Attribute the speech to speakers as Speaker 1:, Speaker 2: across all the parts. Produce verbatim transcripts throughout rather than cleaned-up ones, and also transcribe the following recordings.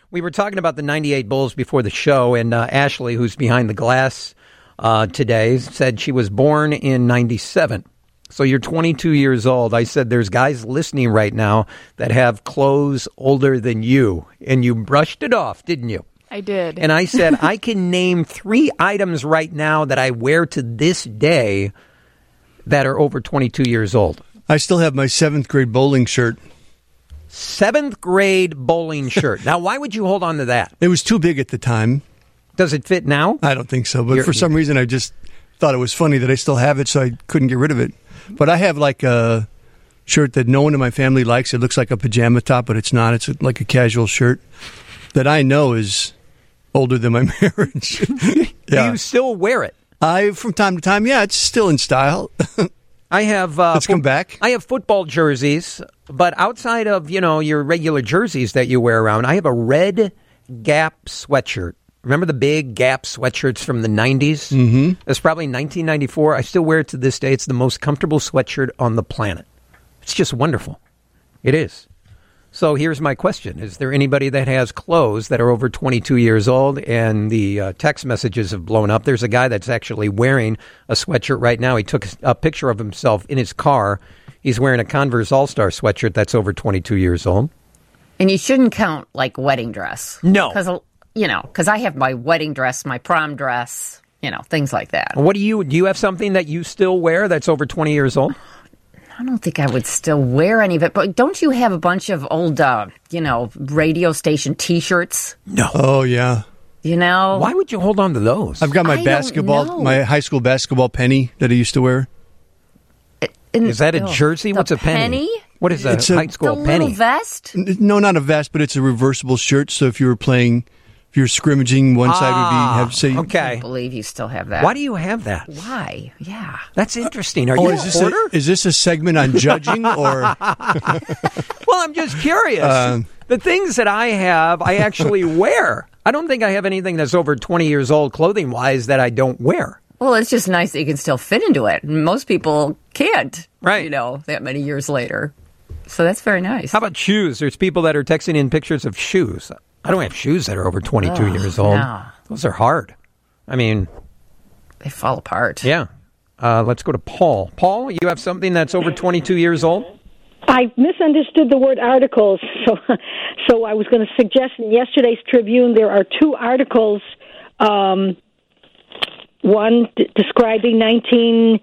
Speaker 1: We were talking about the ninety-eight Bulls before the show, and uh, Ashley, who's behind the glass uh, today, said she was born in ninety-seven. So you're twenty-two years old. I said there's guys listening right now that have clothes older than you, and you brushed it off, didn't you?
Speaker 2: I did.
Speaker 1: And I said, I can name three items right now that I wear to this day that are over twenty-two years old.
Speaker 3: I still have my seventh grade bowling shirt.
Speaker 1: Seventh grade bowling shirt. Now, why would you hold on to that?
Speaker 3: It was too big at the time.
Speaker 1: Does it fit now?
Speaker 3: I don't think so, but
Speaker 1: You're,
Speaker 3: for some reason I just thought it was funny that I still have it, so I couldn't get rid of it. But I have like a shirt that no one in my family likes. It looks like a pajama top, but it's not. It's like a casual shirt that I know is older than my marriage.
Speaker 1: Yeah. Do you still wear it?
Speaker 3: I, from time to time, yeah, it's still in style.
Speaker 1: I have. Uh,
Speaker 3: Let's fo- come back.
Speaker 1: I have football jerseys, but outside of, you know, your regular jerseys that you wear around, I have a red Gap sweatshirt. Remember the big Gap sweatshirts from the nineties?
Speaker 3: Mm-hmm.
Speaker 1: That's probably nineteen ninety-four. I still wear it to this day. It's the most comfortable sweatshirt on the planet. It's just wonderful. It is. So here's my question. Is there anybody that has clothes that are over twenty-two years old and the uh, text messages have blown up? There's a guy that's actually wearing a sweatshirt right now. He took a picture of himself in his car. He's wearing a Converse All-Star sweatshirt that's over twenty-two years old.
Speaker 4: And you shouldn't count, like, wedding dress.
Speaker 1: No.
Speaker 4: Because, you know, because I have my wedding dress, my prom dress, you know, things like that.
Speaker 1: What do you, do you have something that you still wear that's over twenty years old?
Speaker 4: I don't think I would still wear any of it, but don't you have a bunch of old, uh, you know, radio station T-shirts?
Speaker 1: No.
Speaker 3: Oh, yeah.
Speaker 4: You know?
Speaker 1: Why would you hold on to those?
Speaker 3: I've got my
Speaker 4: I don't
Speaker 3: basketball,
Speaker 4: know.
Speaker 3: my high school basketball penny that I used to wear.
Speaker 4: In,
Speaker 1: Is that a
Speaker 4: oh,
Speaker 1: jersey? What's a penny?
Speaker 4: penny?
Speaker 1: What is a
Speaker 3: It's a-
Speaker 1: high school
Speaker 4: the
Speaker 1: penny?
Speaker 4: little vest?
Speaker 3: No, not a vest, but it's a reversible shirt. So if you were playing, if you're scrimmaging, one side would be have say.
Speaker 4: I
Speaker 1: Okay.
Speaker 4: can't believe you still have that.
Speaker 1: Why do you have that?
Speaker 4: Why? Yeah.
Speaker 1: That's interesting. Are
Speaker 3: Oh,
Speaker 1: you
Speaker 3: is
Speaker 1: a
Speaker 3: this
Speaker 1: hoarder?
Speaker 3: a, is this a segment on judging or?
Speaker 1: Well, I'm just curious.
Speaker 3: Um,
Speaker 1: the things that I have, I actually wear. I don't think I have anything that's over twenty years old clothing-wise that I don't wear.
Speaker 4: Well, it's just nice that you can still fit into it. Most people can't,
Speaker 1: Right.
Speaker 4: you know, that many years later. So that's very nice.
Speaker 1: How about shoes? There's people that are texting in pictures of shoes. I don't have shoes that are over twenty-two
Speaker 4: Oh,
Speaker 1: years old.
Speaker 4: no.
Speaker 1: Those are hard. I mean,
Speaker 4: They fall apart.
Speaker 1: yeah. Uh, let's go to Paul. Paul, you have something that's over twenty-two years old?
Speaker 5: I misunderstood the word articles, so so I was going to suggest in yesterday's Tribune there are two articles, um, one d- describing nineteen,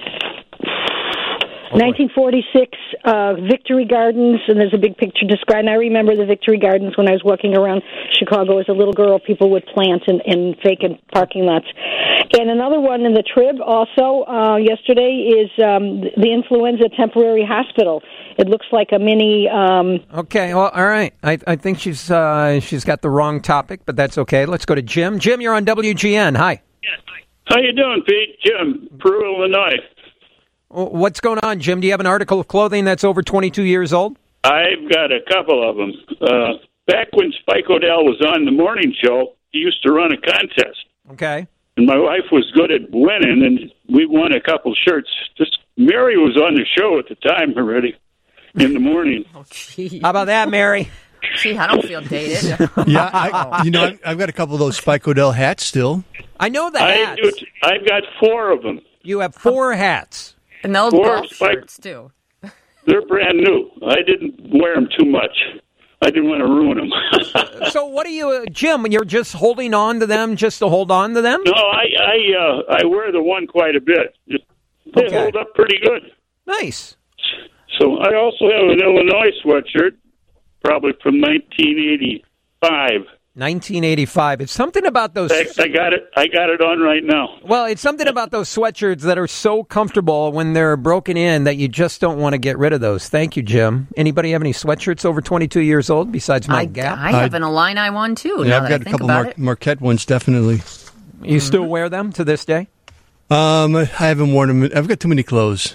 Speaker 5: nineteen forty-six uh, Victory Gardens, and there's a big picture describing. I remember the Victory Gardens when I was walking around Chicago as a little girl. People would plant in, in vacant parking lots. And another one in the Trib also uh, yesterday is um, the Influenza Temporary Hospital. It looks like a mini. Um,
Speaker 1: Okay, well, all right. I, I think she's uh, she's got the wrong topic, but that's okay. Let's go to Jim. Jim, you're on W G N. Hi.
Speaker 6: How you doing, Pete? Jim, Peru, Illinois.
Speaker 1: What's going on, Jim? Do you have an article of clothing that's over twenty-two years old?
Speaker 6: I've got a couple of them. Uh, back when Spike O'Dell was on the morning show, he used to run a contest.
Speaker 1: Okay.
Speaker 6: And my wife was good at winning, and we won a couple shirts. Just Mary was on the show at the time already in the morning.
Speaker 4: Oh, gee.
Speaker 1: How about that, Mary?
Speaker 4: Gee, I don't feel dated.
Speaker 3: Yeah, I, you know, I've, I've got a couple of those Spike O'Dell hats still.
Speaker 1: I know the
Speaker 6: I
Speaker 1: hats.
Speaker 6: do, I've got four of them.
Speaker 1: You have four hats.
Speaker 4: And those
Speaker 6: Four
Speaker 4: golf
Speaker 6: spike-
Speaker 4: shirts, too.
Speaker 6: They're brand new. I didn't wear them too much. I didn't want to ruin them.
Speaker 1: So what are you, uh, Jim, you're just holding on to them just to hold on to them?
Speaker 6: No, I I, uh, I wear the one quite a bit. They
Speaker 1: Okay.
Speaker 6: hold up pretty good.
Speaker 1: Nice.
Speaker 6: So I also have an Illinois sweatshirt, probably from nineteen eighty-five.
Speaker 1: nineteen eighty-five. It's something about those.
Speaker 6: I, I got it. I got it on right now.
Speaker 1: Well, it's something about those sweatshirts that are so comfortable when they're broken in that you just don't want to get rid of those. Thank you, Jim. Anybody have any sweatshirts over twenty-two years old besides my
Speaker 4: I,
Speaker 1: Gap?
Speaker 4: I have an Illini one, too,
Speaker 3: Yeah,
Speaker 4: now
Speaker 3: I've
Speaker 4: that I
Speaker 3: got a
Speaker 4: think
Speaker 3: couple
Speaker 4: about
Speaker 3: Mar-
Speaker 4: it.
Speaker 3: Marquette ones, definitely.
Speaker 1: You still wear them to this day?
Speaker 3: Um, I haven't worn them. I've got too many clothes.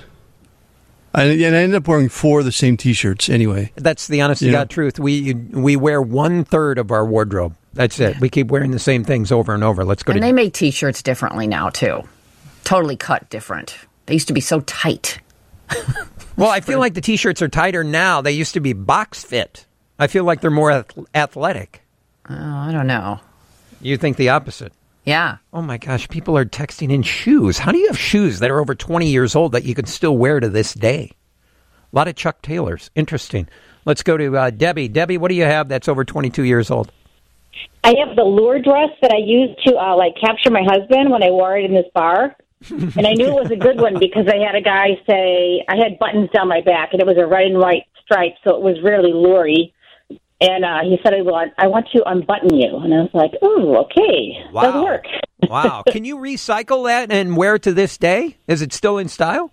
Speaker 3: I, and I ended up wearing four of the same T-shirts anyway.
Speaker 1: That's the honest to
Speaker 3: Yeah.
Speaker 1: God truth. We we wear one third of our wardrobe. That's it. We keep wearing the same things over and over. Let's go
Speaker 4: And
Speaker 1: to
Speaker 4: they make T-shirts differently now, too. Totally cut different. They used to be so tight.
Speaker 1: Well, I feel like the T-shirts are tighter now. They used to be box fit. I feel like they're more ath- athletic.
Speaker 4: Oh, I don't know.
Speaker 1: You think the opposite?
Speaker 4: Yeah.
Speaker 1: Oh, my gosh. People are texting in shoes. How do you have shoes that are over twenty years old that you can still wear to this day? A lot of Chuck Taylors. Interesting. Let's go to uh, Debbie. Debbie, what do you have that's over twenty-two years old?
Speaker 2: I have the lure dress that I used to, uh, like, capture my husband when I wore it in this bar. And I knew it was a good one because I had a guy say, I had buttons down my back, and it was a red and white stripe, so it was really lury. And uh, he said, I want, I want to unbutton you. And I was like, oh, okay.
Speaker 1: Wow.
Speaker 2: Does work.
Speaker 1: Wow. Can you recycle that and wear it to this day? Is it still in style?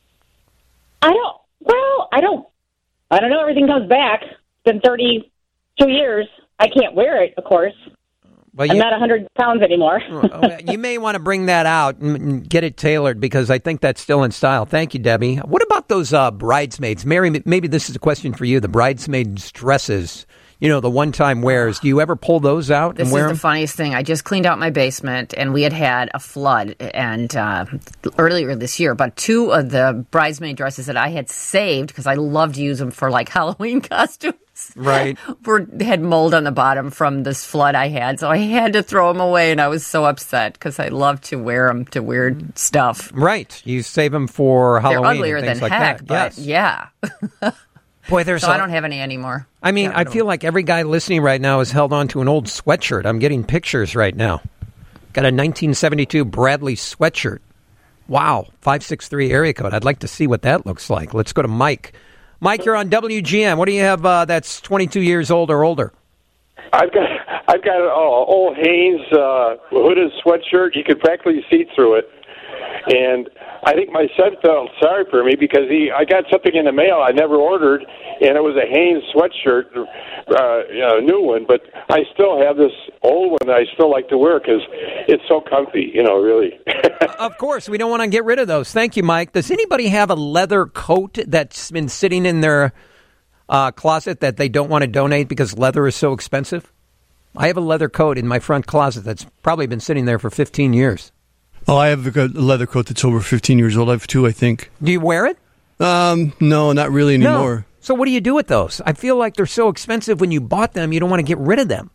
Speaker 2: I don't, well, I don't, I don't know. Everything comes back. It's been thirty-two years. I can't wear it, of course.
Speaker 1: Well,
Speaker 2: I'm
Speaker 1: you,
Speaker 2: not one hundred pounds anymore.
Speaker 1: You may want to bring that out and get it tailored because I think that's still in style. Thank you, Debbie. What about those uh, bridesmaids? Mary, maybe this is a question for you. The bridesmaids' dresses, you know, the one-time wears. Do you ever pull those out
Speaker 4: This
Speaker 1: and wear
Speaker 4: is
Speaker 1: them?
Speaker 4: the funniest thing. I just cleaned out my basement, and we had had a flood and uh, earlier this year. But two of the bridesmaid dresses that I had saved, because I love to use them for, like, Halloween costumes,
Speaker 1: Right.
Speaker 4: were had mold on the bottom from this flood I had. So I had to throw them away, and I was so upset because I love to wear them to weird stuff.
Speaker 1: Right. You save them for Halloween.
Speaker 4: They're uglier
Speaker 1: and things
Speaker 4: than
Speaker 1: like
Speaker 4: heck,
Speaker 1: that.
Speaker 4: but
Speaker 1: Yes.
Speaker 4: yeah.
Speaker 1: Boy, there's
Speaker 4: So
Speaker 1: a-
Speaker 4: I don't have any anymore.
Speaker 1: I mean, I feel like every guy listening right now is held on to an old sweatshirt. I'm getting pictures right now. Got a nineteen seventy-two Bradley sweatshirt. Wow, five six three area code. I'd like to see what that looks like. Let's go to Mike. Mike, you're on W G N. What do you have uh, that's twenty-two years old or older?
Speaker 7: I've got I've got an old Hanes uh, hooded sweatshirt. You could practically see through it, and I think my son felt sorry for me because he I got something in the mail I never ordered, and it was a Hanes sweatshirt, uh, you know, a new one. But I still have this old one that I still like to wear because it's so comfy, you know, really.
Speaker 1: Of course, we don't want to get rid of those. Thank you, Mike. Does anybody have a leather coat that's been sitting in their uh, closet that they don't want to donate because leather is so expensive? I have a leather coat in my front closet that's probably been sitting there for fifteen years.
Speaker 3: Oh, I have a leather coat that's over fifteen years old. I have two, I think.
Speaker 1: Do you wear it?
Speaker 3: Um, no, not really anymore.
Speaker 1: No. So what do you do with those? I feel like they're so expensive when you bought them, you don't want to get rid of them.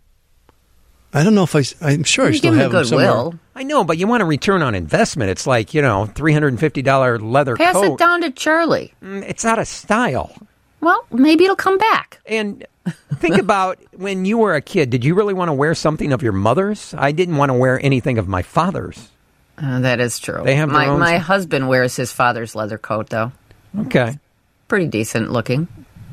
Speaker 3: I don't know if I, I'm sure I
Speaker 4: You
Speaker 3: still
Speaker 4: give them
Speaker 3: have
Speaker 4: a
Speaker 3: them somewhere.
Speaker 4: goodwill.
Speaker 1: I know, but you want a return on investment. It's like, you know, three hundred fifty dollars leather
Speaker 4: Pass
Speaker 1: coat.
Speaker 4: it down to Charlie.
Speaker 1: Mm, It's out of style.
Speaker 4: Well, maybe it'll come back.
Speaker 1: And think about when you were a kid, did you really want to wear something of your mother's? I didn't want to wear anything of my father's.
Speaker 4: Uh, that is true.
Speaker 1: They have their
Speaker 4: my
Speaker 1: own-
Speaker 4: my husband wears his father's leather coat, though.
Speaker 1: Okay.
Speaker 4: Pretty decent looking.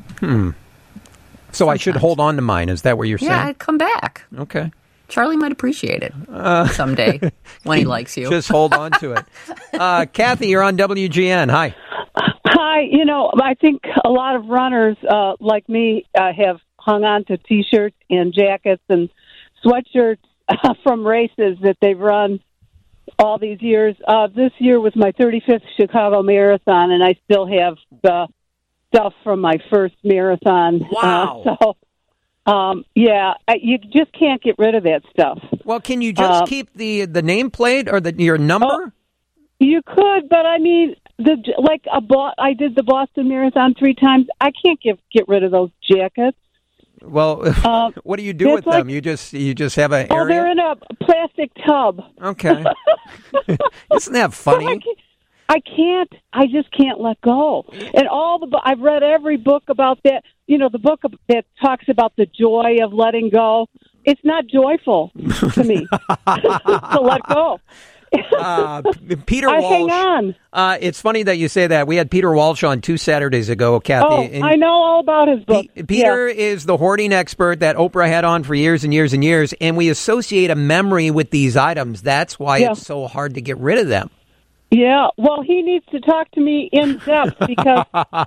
Speaker 1: So I should hold on to mine. Is that what you're
Speaker 4: Yeah,
Speaker 1: saying?
Speaker 4: I'd come back.
Speaker 1: Okay.
Speaker 4: Charlie might appreciate it someday when he likes you.
Speaker 1: Just hold on to it. Uh, Kathy, you're on W G N. Hi.
Speaker 8: Hi, you know, I think a lot of runners uh, like me uh, have hung on to T-shirts and jackets and sweatshirts uh, from races that they've run all these years. Uh, this year was my thirty-fifth Chicago Marathon, and I still have the stuff from my first marathon.
Speaker 1: Wow.
Speaker 8: Uh, so, um, yeah, I- you just can't get rid of that stuff.
Speaker 1: Well, can you just
Speaker 8: Uh,
Speaker 1: keep the, the nameplate or the your number?
Speaker 8: Oh. You could, but I mean, the like a bo- I did the Boston Marathon three times. I can't get get rid of those jackets.
Speaker 1: Well,
Speaker 8: Uh,
Speaker 1: what do you do with
Speaker 8: it's like-
Speaker 1: them? You just you just have an
Speaker 8: Oh,
Speaker 1: area?
Speaker 8: they're in a plastic tub.
Speaker 1: Okay. Isn't that
Speaker 8: I
Speaker 1: funny?
Speaker 8: can't, I can't. I just can't let go. And all the bo- I've read every book about that. You know, the book of- that talks about the joy of letting go. It's not joyful to me to let go.
Speaker 1: Uh, P- Peter
Speaker 8: I
Speaker 1: Walsh.
Speaker 8: hang on.
Speaker 1: Uh, it's funny that you say that. We had Peter Walsh on two Saturdays ago, Kathy.
Speaker 8: Oh,
Speaker 1: and
Speaker 8: I know all about his book.
Speaker 1: P- Peter is the hoarding expert that Oprah had on for years and years and years, and we associate a memory with these items. That's why
Speaker 8: Yeah.
Speaker 1: it's so hard to get rid of them.
Speaker 8: Yeah, well, he needs to talk to me in depth because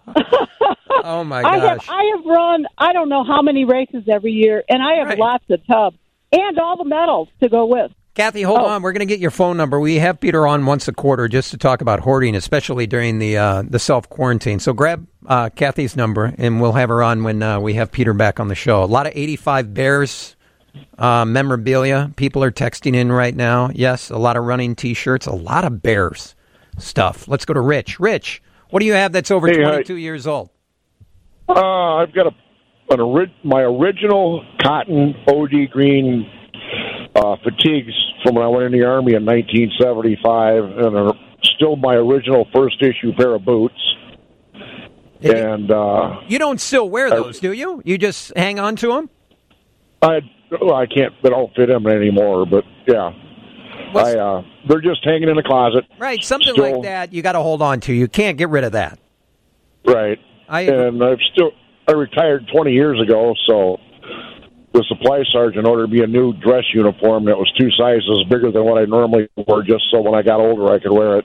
Speaker 1: Oh, my
Speaker 8: I have
Speaker 1: gosh.
Speaker 8: I have run I don't know how many races every year, and I have
Speaker 1: Right.
Speaker 8: lots of tubs and all the medals to go with.
Speaker 1: Kathy, hold
Speaker 8: Oh.
Speaker 1: on. We're going to get your phone number. We have Peter on once a quarter just to talk about hoarding, especially during the uh, the self-quarantine. So grab uh, Kathy's number, and we'll have her on when uh, we have Peter back on the show. A lot of eighty-five Bears uh, memorabilia. People are texting in right now. Yes, a lot of running T-shirts, a lot of Bears stuff. Let's go to Rich. Rich, what do you have that's over
Speaker 9: Hey, hi.
Speaker 1: twenty-two years old?
Speaker 9: Uh, I've got a an ori- my original cotton O D green uh, fatigues from when I went in the Army in nineteen seventy-five, and are still my original first issue pair of boots. And uh,
Speaker 1: you don't still wear those, I, do you? You just hang on to them?
Speaker 9: I well, I can't. They don't fit them anymore. But yeah, What's, I uh, they're just hanging in the closet.
Speaker 1: Right, something
Speaker 9: still,
Speaker 1: like that. You got to hold on to. You can't get rid of that.
Speaker 9: Right.
Speaker 1: I
Speaker 9: and I've still I retired twenty years ago, so the supply sergeant ordered me a new dress uniform that was two sizes bigger than what I normally wore, just so when I got older I could wear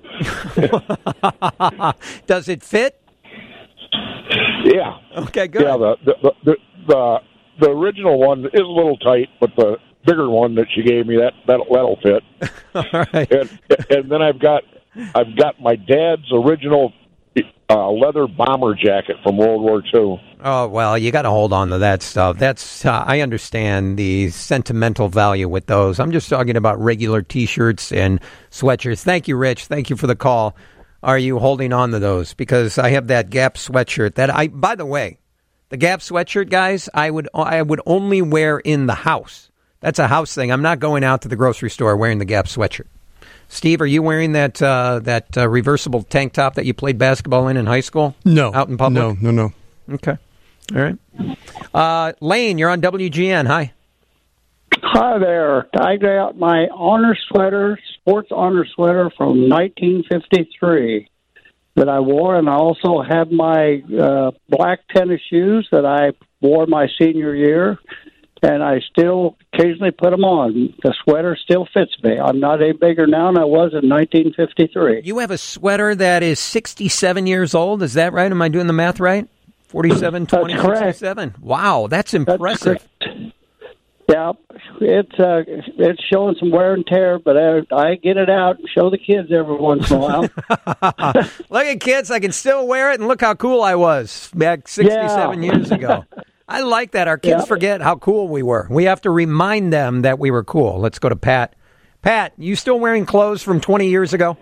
Speaker 1: it. Does it fit?
Speaker 9: Yeah.
Speaker 1: Okay, good.
Speaker 9: Yeah, the the, the the the original one is a little tight, but the bigger one that she gave me, that that'll, that'll fit.
Speaker 1: All right.
Speaker 9: And, and then I've got I've got my dad's original uh, leather bomber jacket from World War Two.
Speaker 1: Oh well, you got to hold on to that stuff. That's uh, I understand the sentimental value with those. I'm just talking about regular T-shirts and sweatshirts. Thank you, Rich. Thank you for the call. Are you holding on to those? Because I have that Gap sweatshirt that I, by the way, the Gap sweatshirt, guys, I would I would only wear in the house. That's a house thing. I'm not going out to the grocery store wearing the Gap sweatshirt. Steve, are you wearing that uh, that uh, reversible tank top that you played basketball in in high school?
Speaker 3: No.
Speaker 1: Out in public?
Speaker 3: No, no, no.
Speaker 1: Okay. All right. Uh, Lane, you're on W G N. Hi.
Speaker 10: Hi there. I got my honor sweater, sports honor sweater from nineteen fifty-three that I wore, and I also have my uh, black tennis shoes that I wore my senior year, and I still occasionally put them on. The sweater still fits me. I'm not any bigger now than I was in nineteen fifty-three.
Speaker 1: You have a sweater that is sixty-seven years old. Is that right? Am I doing the math right? forty-seven, twenty, sixty-seven. Wow, that's impressive.
Speaker 10: That's Yeah, it's uh, it's showing some wear and tear, but I, I get it out and show the kids every once in a while.
Speaker 1: Look at kids, I can still wear it, and look how cool I was back sixty-seven
Speaker 10: yeah.
Speaker 1: years ago. I like that. Our kids yeah. forget how cool we were. We have to remind them that we were cool. Let's go to Pat. Pat, you still wearing clothes from twenty years ago?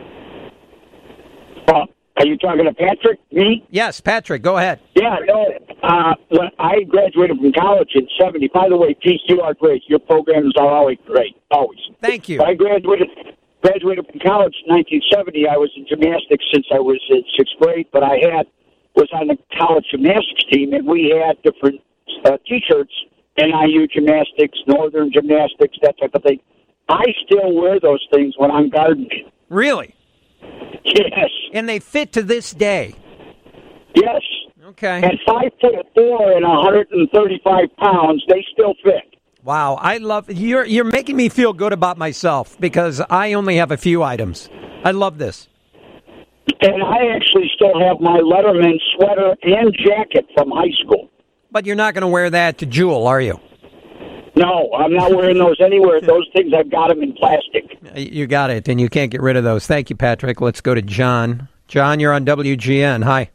Speaker 11: Uh, are you talking to Patrick, me?
Speaker 1: Yes, Patrick, go ahead.
Speaker 11: Yeah, no, uh, when I graduated from college in seventy. By the way, Pete, you are great. Your programs are always great, always.
Speaker 1: Thank you.
Speaker 11: But I graduated graduated from college in nineteen seventy. I was in gymnastics since I was in sixth grade, but I had was on the college gymnastics team, and we had different uh, T-shirts, N I U gymnastics, Northern gymnastics, that type of thing. I still wear those things when I'm gardening.
Speaker 1: Really?
Speaker 11: Yes.
Speaker 1: And they fit to this day?
Speaker 11: Yes.
Speaker 1: Okay.
Speaker 11: At five foot four and one hundred thirty-five pounds, they still fit.
Speaker 1: Wow, I love you're you're making me feel good about myself because I only have a few items. I love this.
Speaker 11: And I actually still have my Letterman sweater and jacket from high school.
Speaker 1: But you're not going to wear that to Jewel, are you?
Speaker 11: No, I'm not wearing those anywhere. Those things, I've got them in plastic.
Speaker 1: You got it, and you can't get rid of those. Thank you, Patrick. Let's go to John. John, you're on W G N. Hi.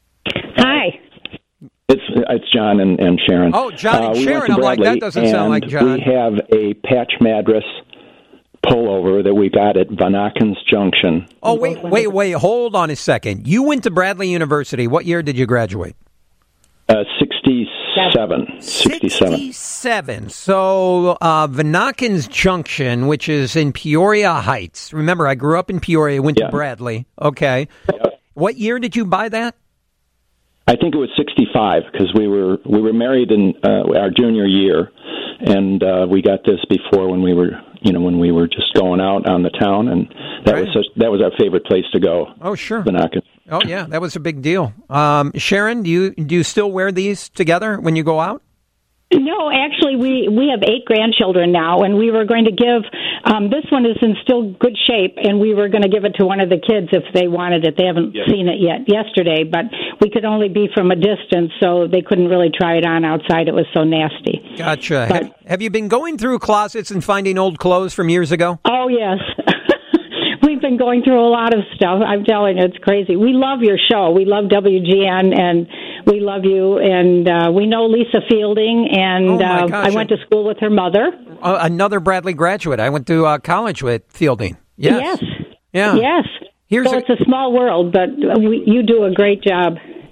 Speaker 12: Hi. It's it's John and, and Sharon.
Speaker 1: Oh, John and
Speaker 12: uh, we
Speaker 1: Sharon. I'm like, that doesn't sound like John.
Speaker 12: We have a patch madras pullover that we got at Van Akens Junction.
Speaker 1: Oh, wait, wait, wait. Hold on a second. You went to Bradley University. What year did you graduate?
Speaker 12: Uh, sixty-seven. sixty-seven.
Speaker 1: sixty-seven. So, uh, Van Akens Junction, which is in Peoria Heights. Remember, I grew up in Peoria, went yeah. to Bradley. Okay. Yep. What year did you buy that?
Speaker 12: I think it was sixty-five because we were we were married in uh, our junior year, and uh, we got this before when we were you know when we were just going out on the town, and that right. was such, that was our favorite place to go.
Speaker 1: Oh, sure.
Speaker 12: Van Akens.
Speaker 1: Oh, yeah, that was a big deal. Um, Sharon, do you do you still wear these together when you go out?
Speaker 13: No, actually, we, we have eight grandchildren now, and we were going to give, um, this one is in still good shape, and we were going to give it to one of the kids if they wanted it. They haven't yes. seen it yet yesterday, but we could only be from a distance, so they couldn't really try it on outside. It was so nasty.
Speaker 1: Gotcha.
Speaker 13: But,
Speaker 1: have, have you been going through closets and finding old clothes from years ago?
Speaker 13: Oh, yes. We've been going through a lot of stuff. I'm telling you, it's crazy. We love your show. We love W G N, and we love you. And uh, we know Lisa Fielding, and
Speaker 1: oh
Speaker 13: uh, I went to school with her mother.
Speaker 1: Uh, another Bradley graduate. I went to uh, college with Fielding. Yes.
Speaker 13: Yes.
Speaker 1: Yeah.
Speaker 13: Yes.
Speaker 1: Here's
Speaker 13: so
Speaker 1: a-
Speaker 13: it's a small world, but we, you do a great job.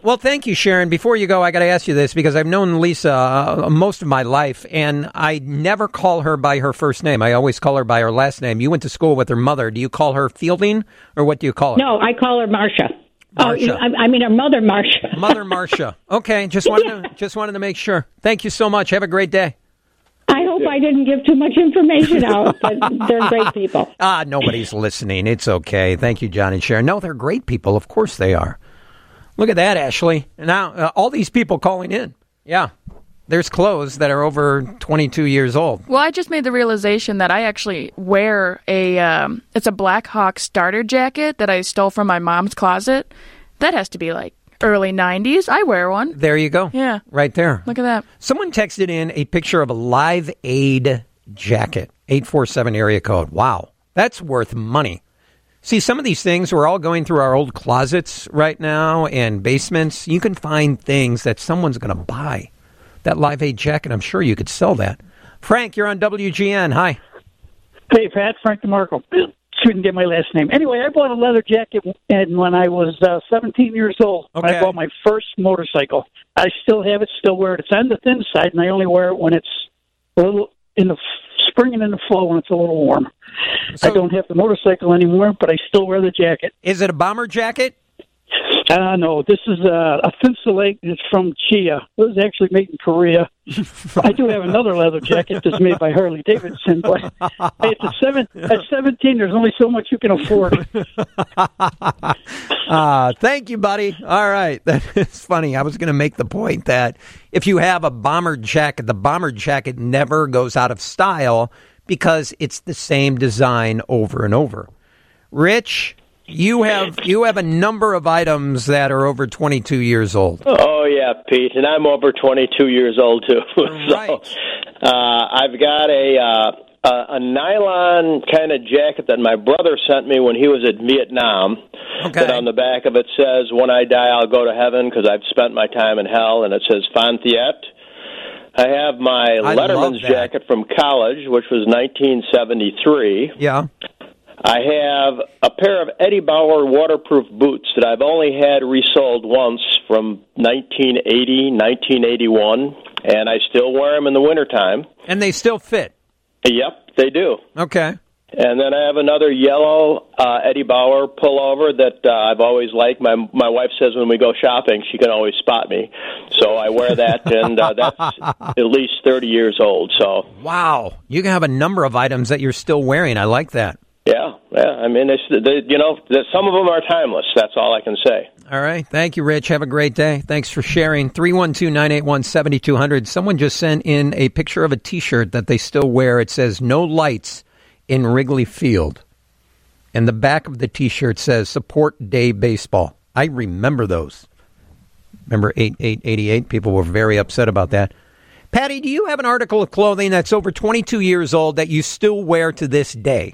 Speaker 1: well, thank you, Sharon. Before you go, I got to ask you this because I've known Lisa uh, most of my life, and I never call her by her first name. I always call her by her last name. You went to school with her mother. Do you call her Fielding, or what do you call her?
Speaker 13: No, I call her Marcia.
Speaker 1: Marcia.
Speaker 13: Oh, I, I mean her mother, Marcia.
Speaker 1: Mother Marcia. Okay, just wanted yeah. to just wanted to make sure. Thank you so much. Have a great day.
Speaker 13: I hope I didn't give too much information out, but they're great people.
Speaker 1: Ah, nobody's listening. It's okay. Thank you, John and Sharon. No, they're great people. Of course they are. Look at that, Ashley. Now, uh, all these people calling in. Yeah. There's clothes that are over twenty-two years old.
Speaker 14: Well, I just made the realization that I actually wear a, um, it's a Black Hawk starter jacket that I stole from my mom's closet. That has to be like early nineties. I wear one.
Speaker 1: There you go.
Speaker 14: Yeah.
Speaker 1: Right there.
Speaker 14: Look at that.
Speaker 1: Someone texted in a picture of a Live Aid jacket. eight four seven area code. Wow. That's worth money. See, some of these things, we're all going through our old closets right now and basements. You can find things that someone's going to buy. That Live Aid jacket, I'm sure you could sell that. Frank, you're on W G N. Hi.
Speaker 10: Hey, Pat. Frank DeMarco. Couldn't get my last name. Anyway, I bought a leather jacket and when I was uh, seventeen years old.
Speaker 1: Okay.
Speaker 10: I bought my first motorcycle. I still have it, still wear it. It's on the thin side, and I only wear it when it's a little in the f- spring and in the fall when it's a little warm. So, I don't have the motorcycle anymore, but I still wear the jacket.
Speaker 1: Is it a bomber jacket?
Speaker 10: Uh, no, this is a, a Thinsulate. It's from Chia. It was actually made in Korea. I do have another leather jacket that's made by Harley Davidson, but hey, at, seven, at seventeen, there's only so much you can afford.
Speaker 1: uh, thank you, buddy. All right. That is funny. I was going to make the point that if you have a bomber jacket, the bomber jacket never goes out of style because it's the same design over and over. Rich, you have you have a number of items that are over twenty-two years old.
Speaker 15: Oh, yeah, Pete, and I'm over twenty-two years old, too.
Speaker 1: Right.
Speaker 15: so, uh, I've got a, uh, a, a nylon kind of jacket that my brother sent me when he was at Vietnam.
Speaker 1: Okay.
Speaker 15: That on the back of it says, when I die, I'll go to heaven because I've spent my time in hell, and it says Fontiette. I have my
Speaker 1: I
Speaker 15: Letterman's jacket from college, which was nineteen seventy-three.
Speaker 1: Yeah.
Speaker 15: I have a pair of Eddie Bauer waterproof boots that I've only had resold once from nineteen eighty, nineteen eighty-one, and I still wear them in the wintertime.
Speaker 1: And they still fit?
Speaker 15: Yep, they do.
Speaker 1: Okay.
Speaker 15: And then I have another yellow uh, Eddie Bauer pullover that uh, I've always liked. My my wife says when we go shopping, she can always spot me. So I wear that, and uh, that's at least thirty years old. So
Speaker 1: wow, you can have a number of items that you're still wearing. I like that.
Speaker 15: Yeah, yeah. I mean, it's, they, you know, some of them are timeless. That's all I can say.
Speaker 1: All right. Thank you, Rich. Have a great day. Thanks for sharing. three one two, nine eight one, seven two zero zero. Someone just sent in a picture of a T-shirt that they still wear. It says, "No lights in Wrigley Field." And the back of the T-shirt says, "Support Day Baseball." I remember those. Remember eight eight eighty-eight? People were very upset about that. Patty, do you have an article of clothing that's over twenty-two years old that you still wear to this day?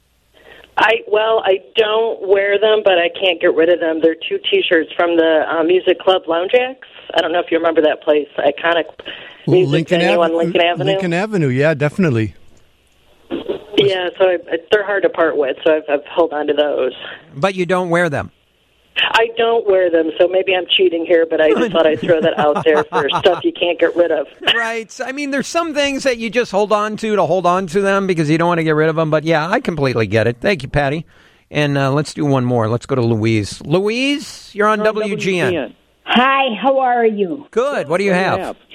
Speaker 16: I well, I don't wear them, but I can't get rid of them. They're two T-shirts from the uh, Music Club Lounge Acts. I don't know if you remember that place. Iconic music
Speaker 3: Lincoln
Speaker 16: venue
Speaker 3: Ave-
Speaker 16: on Lincoln Avenue.
Speaker 3: Lincoln Avenue, yeah, definitely.
Speaker 16: Yeah, so I, they're hard to part with, so I've, I've held on to those.
Speaker 1: But you don't wear them?
Speaker 16: I don't wear them, so maybe I'm cheating here, but I just thought I'd throw that out there for stuff you can't get rid of.
Speaker 1: Right. I mean, there's some things that you just hold on to to hold on to them because you don't want to get rid of them. But, yeah, I completely get it. Thank you, Patty. And uh, let's do one more. Let's go to Louise. Louise, you're on, you're on W G N. W G N.
Speaker 17: Hi, how are you?
Speaker 1: Good. What do you
Speaker 17: what
Speaker 1: have?
Speaker 17: Do you have?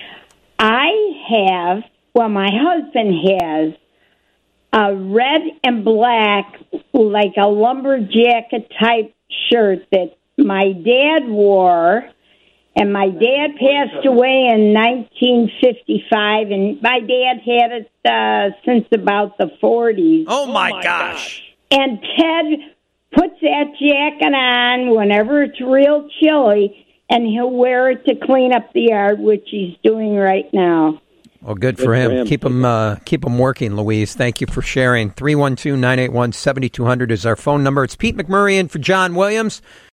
Speaker 17: I have, well, my husband has a red and black, like a lumberjacket type shirt that my dad wore, and my dad passed away in nineteen fifty-five, and my dad had it uh, since about the forties.
Speaker 1: Oh, my, oh my gosh. gosh.
Speaker 17: And Ted puts that jacket on whenever it's real chilly, and he'll wear it to clean up the yard, which he's doing right now.
Speaker 1: Well, good, good for, him. for him. Keep him uh, keep him working, Louise. Thank you for sharing. three one two, nine eight one, seven two zero zero is our phone number. It's Pete McMurray in for John Williams.